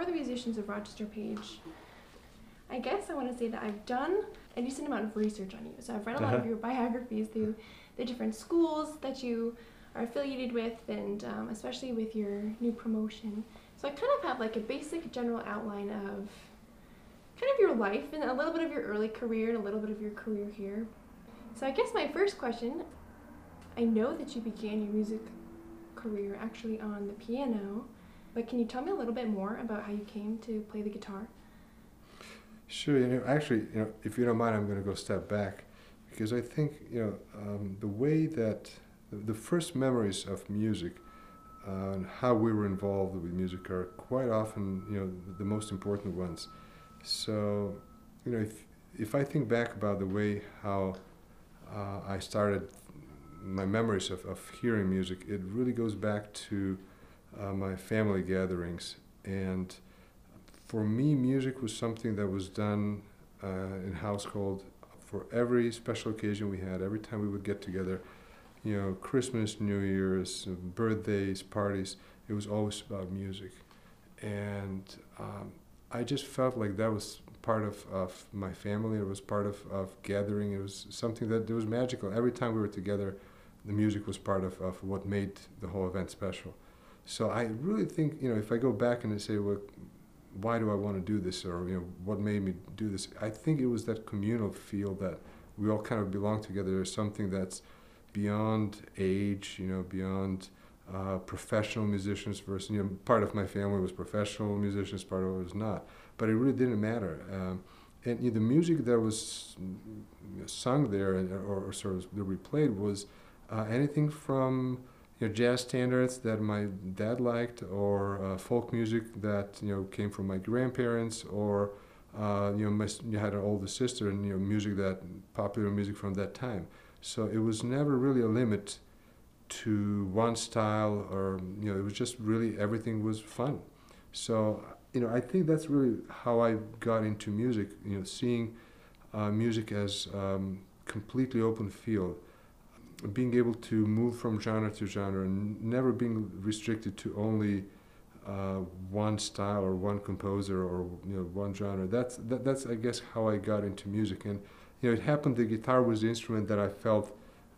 the musicians of Rochester Page, I guess I want to say that I've done a decent amount of research on you. So I've read a lot of your biographies through the different schools that you are affiliated with, and especially with your new promotion. So I kind of have like a basic general outline of kind of your life and a little bit of your early career and a little bit of your career here. So I guess my first question, I know that you began your music career actually on the piano, but can you tell me a little bit more about how you came to play the guitar? Sure. Actually, if you don't mind, I'm going to go a step back, because I think, the way that the first memories of music and how we were involved with music are quite often, the most important ones. So, if I think back about the way how I started my memories of hearing music, it really goes back to my family gatherings. And for me, music was something that was done in household for every special occasion we had. Every time we would get together, Christmas, New Year's, birthdays, parties, it was always about music. And I just felt like that was part of my family. It was part of gathering. It was something that was magical. Every time we were together, the music was part of what made the whole event special. So I really think, if I go back and I say, well, why do I want to do this, or what made me do this? I think it was that communal feel that we all kind of belong together. There's something that's beyond age, beyond professional musicians versus, part of my family was professional musicians, part of it was not. But it really didn't matter. And the music that was sung there or sort of that we played was anything from jazz standards that my dad liked, or folk music that came from my grandparents, or you had an older sister, and music that popular music from that time. So it was never really a limit to one style, or it was just really everything was fun. So I think that's really how I got into music. Seeing music as completely open field. Being able to move from genre to genre and never being restricted to only one style or one composer or one genre. That's I guess how I got into music. And it happened the guitar was the instrument that I felt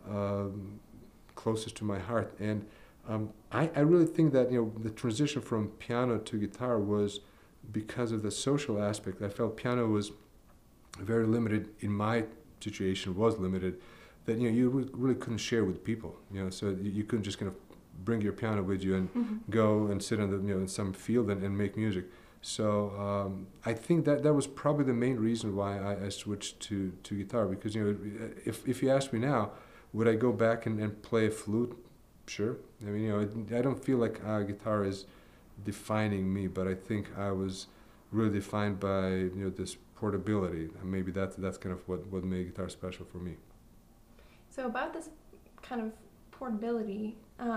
closest to my heart. And I really think that the transition from piano to guitar was because of the social aspect. I felt piano was very limited in my situation, was limited, that you really couldn't share with people. So you couldn't just kind of bring your piano with you and go and sit on the in some field and make music. So I think that was probably the main reason why I switched to guitar, because if you ask me now, would I go back and play a flute? Sure. I mean I don't feel like guitar is defining me, but I think I was really defined by this portability, and maybe that's kind of what made guitar special for me. So about this kind of portability,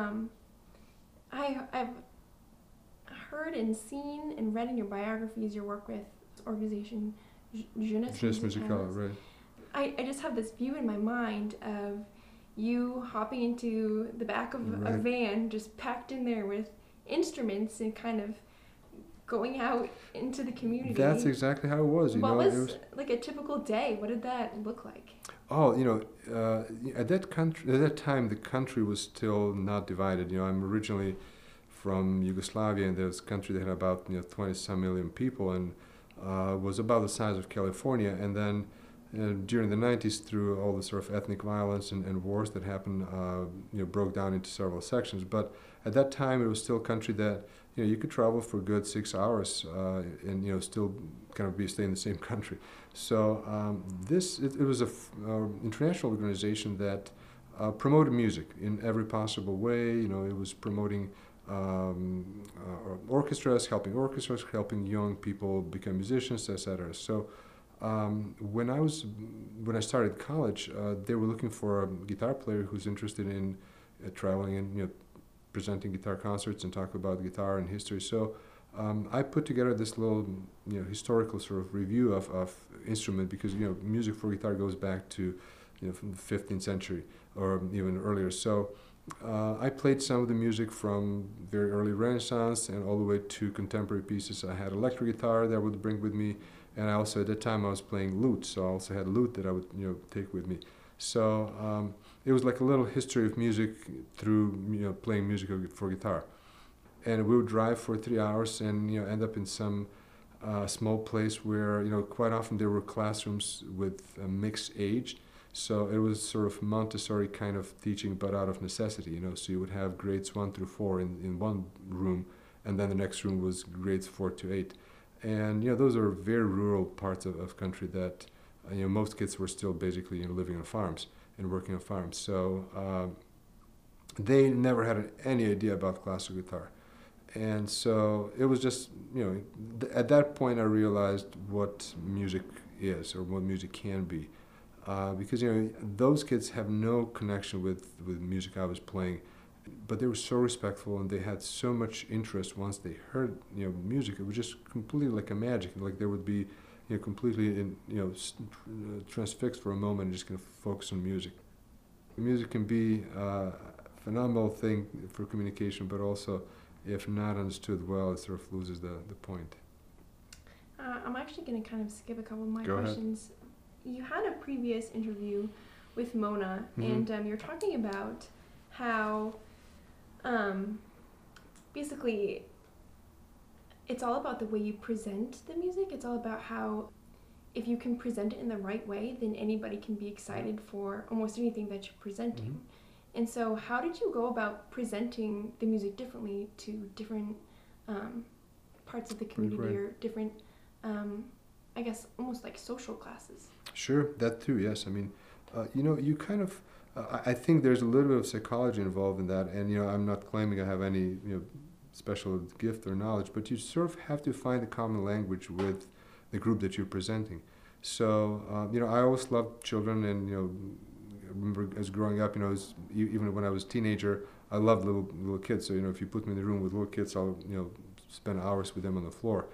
I've heard and seen and read in your biographies your work with this organization, Jeunesse Musicale. Right. I just have this view in my mind of you hopping into the back of a van, just packed in there with instruments and kind of going out into the community. That's exactly how it was. What was like a typical day? What did that look like? Oh, at that time, the country was still not divided. I'm originally from Yugoslavia, and there's a country that had about 20-some million people, and was about the size of California. And then during the 90s, through all the sort of ethnic violence and wars that happened, broke down into several sections. But at that time, it was still a country that you could travel for a good 6 hours and still kind of stay in the same country. So it was a international organization that promoted music in every possible way. It was promoting orchestras, helping young people become musicians, etc. So when I started college, they were looking for a guitar player who's interested in traveling and presenting guitar concerts and talk about guitar and history. So I put together this little historical sort of review of instrument, because music for guitar goes back to from the 15th century or even earlier. So I played some of the music from very early Renaissance and all the way to contemporary pieces. I had electric guitar that I would bring with me, and I also at that time I was playing lute, so I also had a lute that I would take with me. So it was like a little history of music through playing music for guitar. And we would drive for 3 hours and end up in some small place where quite often there were classrooms with mixed age. So it was sort of Montessori kind of teaching, but out of necessity. So you would have grades 1 through 4 in one room, and then the next room was grades 4 to 8. And those are very rural parts of country that most kids were still basically living on farms and working on farms. So they never had any idea about classical guitar. And so it was just, at that point I realized what music is or what music can be. Because, those kids have no connection with music I was playing, but they were so respectful and they had so much interest once they heard, music. It was just completely like a magic. Like they would be, completely, transfixed for a moment and just kind of focus on music. Music can be a phenomenal thing for communication, but also, if not understood well, it sort of loses the point. I'm actually going to kind of skip a couple of my Go questions. Ahead. You had a previous interview with Mona, and you're talking about how basically it's all about the way you present the music. It's all about how if you can present it in the right way, then anybody can be excited for almost anything that you're presenting. Mm-hmm. And so how did you go about presenting the music differently to different parts of the community or different, I guess, almost like social classes? Sure, that too, yes. I mean, you kind of, I think there's a little bit of psychology involved in that, and, I'm not claiming I have any, special gift or knowledge, but you sort of have to find a common language with the group that you're presenting. So, I always loved children, and, I remember as growing up, even when I was a teenager, I loved little kids. So, if you put me in the room with little kids, I'll, spend hours with them on the floor.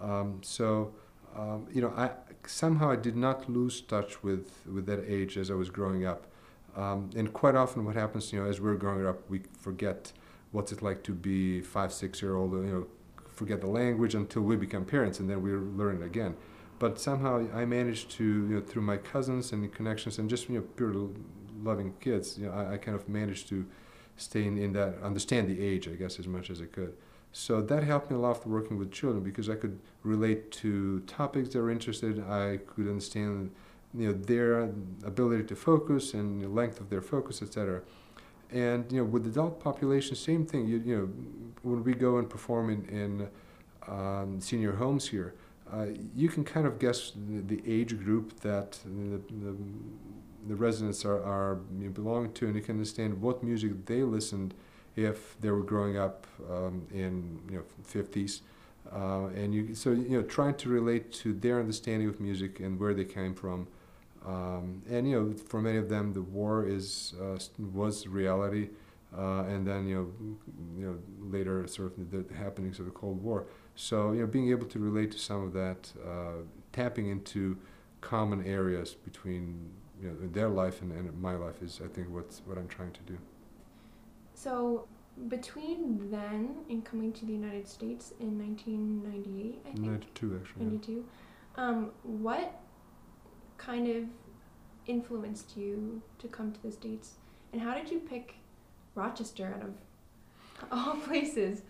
I somehow I did not lose touch with that age as I was growing up. And quite often what happens, as we're growing up, we forget what's it like to be 5, 6-year-old, forget the language until we become parents, and then we learn it again. But somehow I managed to, through my cousins and connections and just, pure loving kids, I kind of managed to stay in that, understand the age, I guess, as much as I could. So that helped me a lot working with children because I could relate to topics they were interested in. I could understand, their ability to focus and the length of their focus, etc. And with the adult population, same thing. When we go and perform in senior homes here, you can kind of guess the age group that the residents are belong to, and you can understand what music they listened if they were growing up in 50s, and trying to relate to their understanding of music and where they came from, and for many of them the war was reality, and then later sort of the happenings of the Cold War. So being able to relate to some of that, tapping into common areas between their life and my life is, I think, what I'm trying to do. So between then and coming to the United States in 1998, I think? 92, actually. 92. What kind of influenced you to come to the States? And how did you pick Rochester out of all places?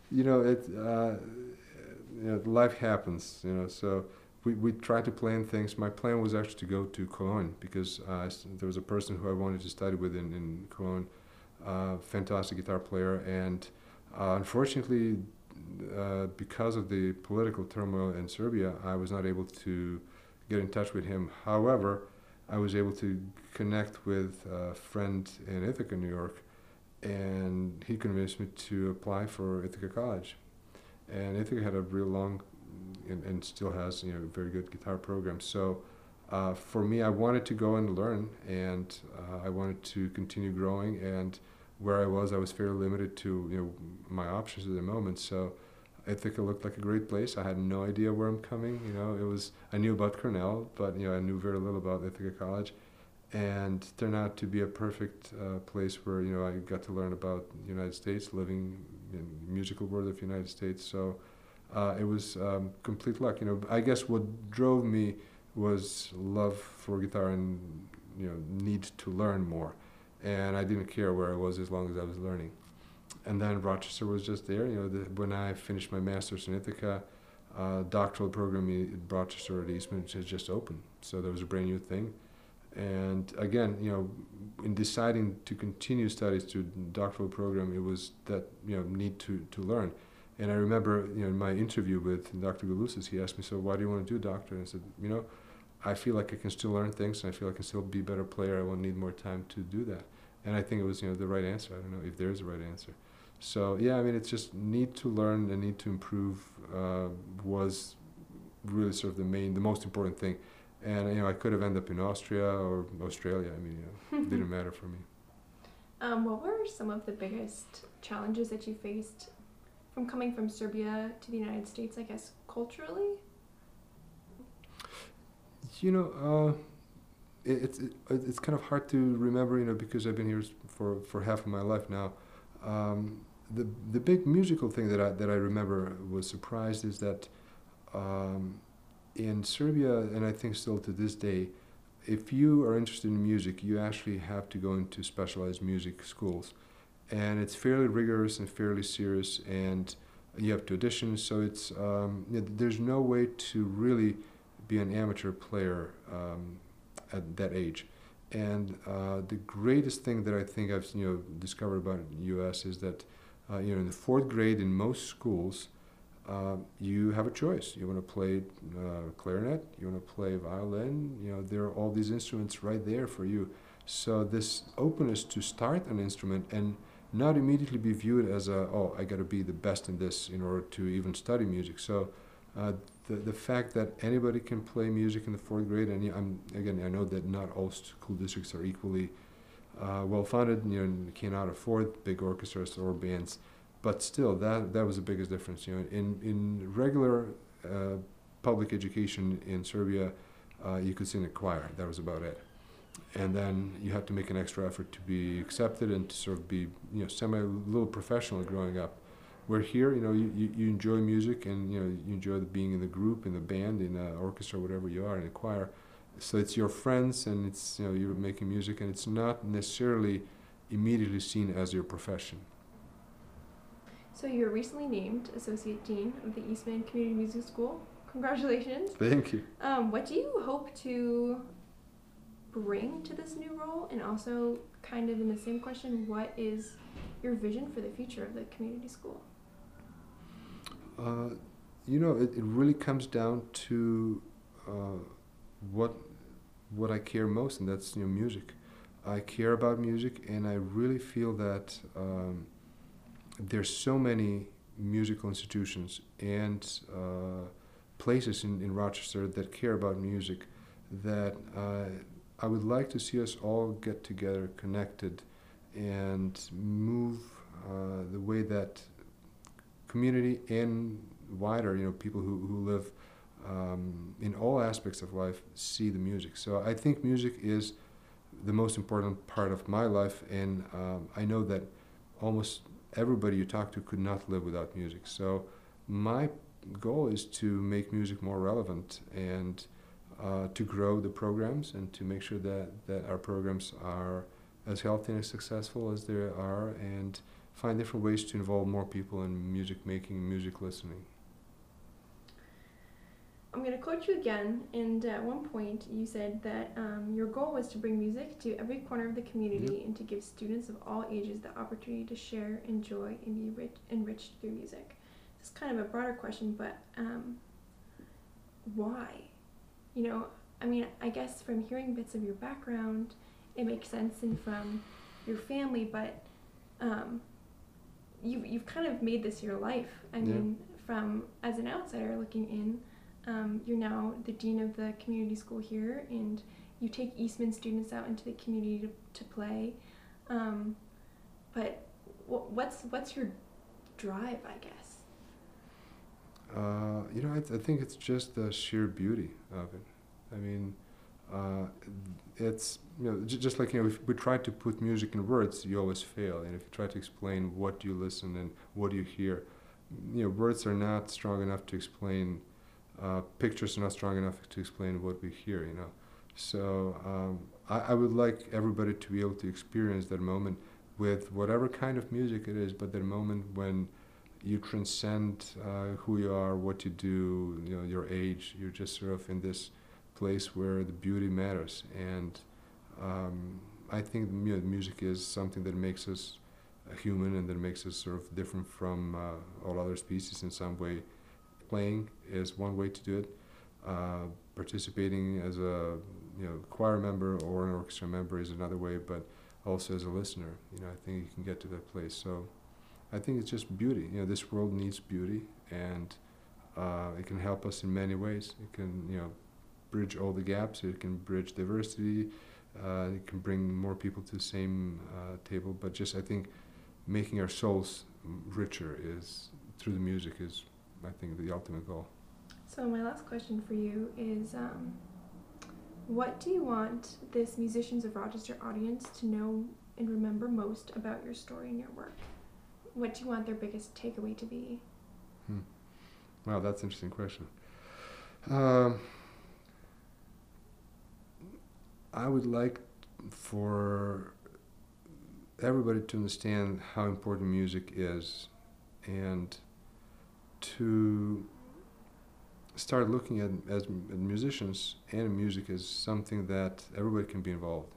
Life happens, so we tried to plan things. My plan was actually to go to Cologne because there was a person who I wanted to study with in Cologne. Fantastic guitar player, and unfortunately, because of the political turmoil in Serbia, I was not able to get in touch with him. However, I was able to connect with a friend in Ithaca, New York, and he convinced me to apply for Ithaca College. And Ithaca had a real long, and still has, a very good guitar program. So for me, I wanted to go and learn, and I wanted to continue growing. And where I was fairly limited to my options at the moment. So Ithaca looked like a great place. I had no idea where I'm coming. I knew about Cornell, but I knew very little about Ithaca College. and turned out to be a perfect place where I got to learn about the United States, living in the musical world of the United States. So it was complete luck. I guess what drove me was love for guitar and need to learn more, and I didn't care where I was as long as I was learning. And then Rochester was just there. When I finished my master's in Ithaca, doctoral program in Rochester at Eastman had just opened, so that was a brand new thing. And again, in deciding to continue studies to doctoral program, it was that need to learn. And I remember in my interview with Dr. Galusis, he asked me, "So why do you want to do doctor?" And I said, I feel like I can still learn things, and I feel like I can still be a better player. I won't need more time to do that. And I think it was the right answer. I don't know if there is a right answer. So yeah, it's just need to learn and need to improve was really sort of the most important thing. And I could have ended up in Austria or Australia. It didn't matter for me. What were some of the biggest challenges that you faced from coming from Serbia to the United States, I guess, culturally? It's kind of hard to remember, because I've been here for half of my life now. The big musical thing that I remember was surprised is that in Serbia, and I think still to this day, if you are interested in music, you actually have to go into specialized music schools, and it's fairly rigorous and fairly serious, and you have to audition. So it's there's no way to really be an amateur player at that age. And the greatest thing that I think I've discovered about the U.S. is that in the fourth grade in most schools, you have a choice. You want to play clarinet, you want to play violin. There are all these instruments right there for you. So this openness to start an instrument and not immediately be viewed as I got to be the best in this in order to even study music. So the fact that anybody can play music in the fourth grade, and I know that not all school districts are equally well-funded. Can't afford big orchestras or bands, but still, that was the biggest difference. In regular public education in Serbia, you could sing in a choir. That was about it. And then you have to make an extra effort to be accepted and to sort of be little professional growing up. Where here, you enjoy music, and you enjoy being in the group, in the band, in an orchestra, whatever you are, in a choir. So it's your friends, and it's you're making music, and it's not necessarily immediately seen as your profession. So you were recently named Associate Dean of the Eastman Community Music School. Congratulations. Thank you. What do you hope to bring to this new role? And also, kind of in the same question, what is your vision for the future of the community school? It really comes down to what I care most, and that's music. I care about music, and I really feel that there's so many musical institutions and places in Rochester that care about music that I would like to see us all get together, connected, and move the way that community and wider, people who live in all aspects of life see the music. So I think music is the most important part of my life, and I know that almost everybody you talk to could not live without music. So my goal is to make music more relevant and to grow the programs and to make sure that our programs are as healthy and as successful as they are, and find different ways to involve more people in music making and music listening. I'm going to quote you again, and at one point you said that your goal was to bring music to every corner of the community and to give students of all ages the opportunity to share, enjoy, and be enriched through music. This is kind of a broader question, but why? I guess from hearing bits of your background, it makes sense, and from your family, but you've kind of made this your life. From as an outsider looking in, you're now the dean of the community school here, and you take Eastman students out into the community to play. But what's your drive, I guess? I think it's just the sheer beauty of it. uh, it's just like if we try to put music in words, you always fail. And if you try to explain what you listen and what you hear, words are not strong enough to explain. Pictures are not strong enough to explain what we hear. So I would like everybody to be able to experience that moment with whatever kind of music it is, but that moment when you transcend who you are, what you do, your age. You're just sort of in this place where the beauty matters. And I think music is something that makes us human and that makes us sort of different from all other species in some way. Playing is one way to do it. Participating as a choir member or an orchestra member is another way, but also as a listener, I think you can get to that place. So I think it's just beauty. This world needs beauty, and it can help us in many ways. It can, bridge all the gaps. It can bridge diversity. It can bring more people to the same table. But just, I think, making our souls richer through the music is, I think, the ultimate goal. So my last question for you is, what do you want this Musicians of Rochester audience to know and remember most about your story and your work? What do you want their biggest takeaway to be? Wow, that's an interesting question. I would like for everybody to understand how important music is, and to start looking at musicians and music as something that everybody can be involved.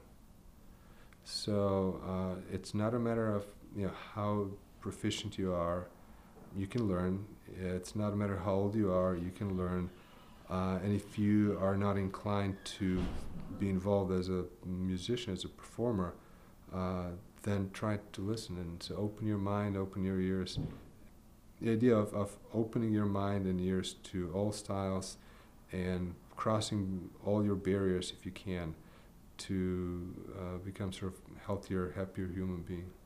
So it's not a matter of how proficient you are. You can learn. It's not a matter how old you are. You can learn. And if you are not inclined to be involved as a musician, as a performer, then try to listen and to open your mind, open your ears. The idea of opening your mind and ears to all styles and crossing all your barriers if you can, to become sort of healthier, happier human being.